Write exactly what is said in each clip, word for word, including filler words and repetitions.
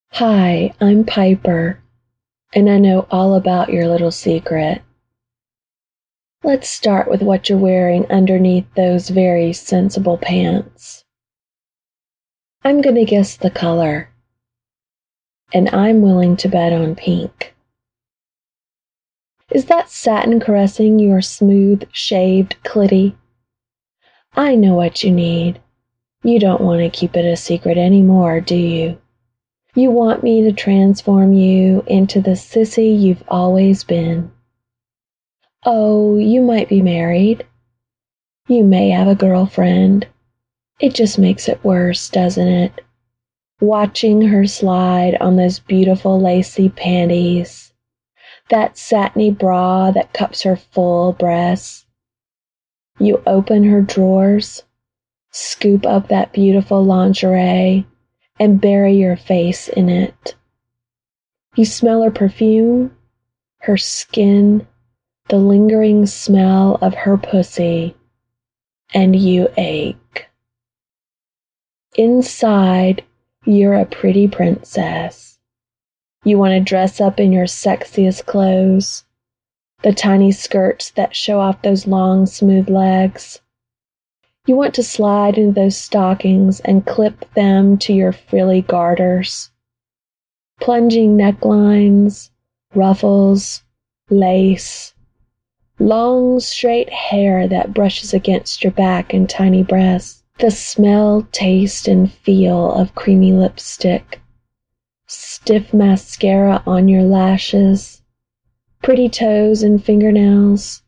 Hi, I'm Piper, and I know all about your little secret. Let's start with what you're wearing underneath those very sensible pants. I'm going to guess the color, and I'm willing to bet on pink. Is that satin caressing your smooth, shaved clitty? I know what you need. You don't want to keep it a secret anymore, do you? You want me to transform you into the sissy you've always been. Oh, you might be married. You may have a girlfriend. It just makes it worse, doesn't it? Watching her slide on those beautiful lacy panties, that satiny bra that cups her full breasts. You open her drawers, scoop up that beautiful lingerie, and bury your face in it. You smell her perfume, her skin, the lingering smell of her pussy, and you ache. Inside, you're a pretty princess. You want to dress up in your sexiest clothes, the tiny skirts that show off those long, smooth legs. You want to slide into those stockings and clip them to your frilly garters. Plunging necklines, ruffles, lace, long, straight hair that brushes against your back and tiny breasts. The smell, taste, and feel of creamy lipstick, stiff mascara on your lashes, pretty toes and fingernails.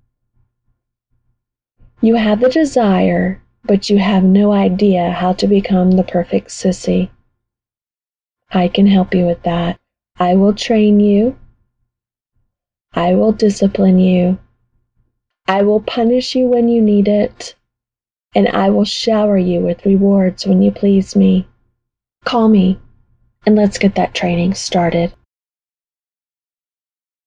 You have the desire, but you have no idea how to become the perfect sissy. I can help you with that. I will train you. I will discipline you. I will punish you when you need it. And I will shower you with rewards when you please me. Call me, and let's get that training started.